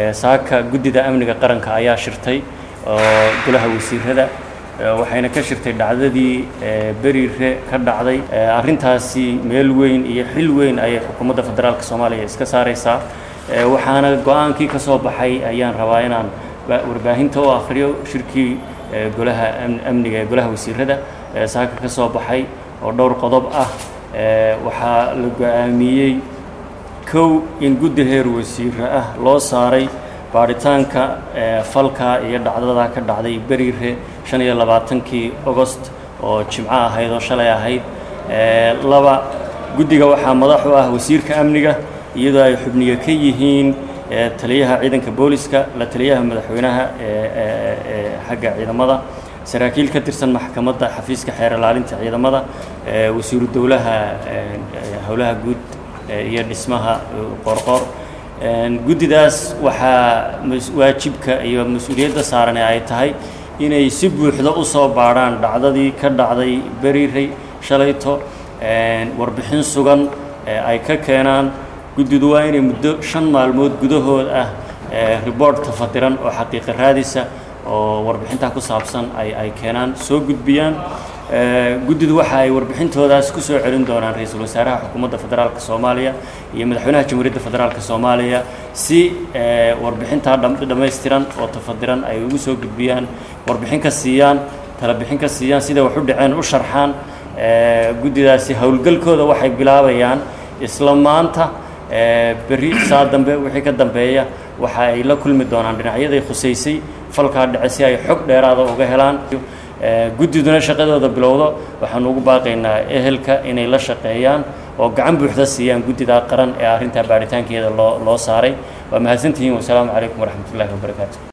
saaka guddida amniga qaranka ayaa shirtay oo golaha wasiirada waxayna ka shirtay dhacdadii beriire ka dhacday arrintaasi meel weyn iyo xil weyn ay xukuumadda federaalka Soomaaliya iska saaraysaa waxaana go'aankii ka soo baxay ayaan rabaa inaan warbaahinta oo akhriyo shirkii golaha amniga ee golaha wasiirada saaka ka soo baxay oo dhowr qodob ah waxaa la go'aamiyey kow in guddi heer wasiir ah loo saaray baaritaanka falka iyo dhacdada ka dhacday beriire 25kii August oo Jimco ahayd oo shalay ahayd laba guddiga waxaa madax u ah wasiirka amniga iyadoo ay xubniye ka yihiin taliyaha ciidanka booliska la taliyaha madaxweynaha xagga ciidamada saraakiil ka tirsan maxkamadda xafiiska xeer ilaalinta ciidamada wasiiru dawlaha howlaha guud iyo dhismaha qorqor guddidaas waxaa waajibka iyo mas'uuliyadda saaran ay tahay inay si buuxda u soo baaraan dhacdadii ka dhacday beriire shalayto warbixin sugan ay ka keenaan guddidu waa inay muddo 5 maalmood gudahood ah report tafadiran oo xaqiiqo raadisa oo warbixinta ku saabsan ay keenaan soo gudbiyaan guddidu waxa ay warbixintoodaas ku soo celin doonaan ra'iisul wasaaraha xukuumadda federaalka Soomaaliya iyo madaxweynaha jamhuuriyadda federaalka Soomaaliya si warbixinta dhameystiran oo tafadiran ay ugu soo gudbiyaan warbixin ka siiyaan tala bixin ka siiyaan sida wax u dhaceen u sharxaan guddidaasi howlgalkooda waxay bilaabayaan isla maanta beri saa dambe wixii ka dambeeya waxa ay la kulmi doonaan dhinacyada khuseysay falka dhacay si ay xog dheeraad ah uga helaan guddiduna shaqadooda bilowdo waxaan ugu baaqaynaa ehelka inay la shaqeeyaan oo gacan buuxda siiyaan guddida qaran ee arrinta baaritaankeeda loo saaray waa mahadsantihiin wassalaamu calaykum waraxmatullaahi wabarakaatuh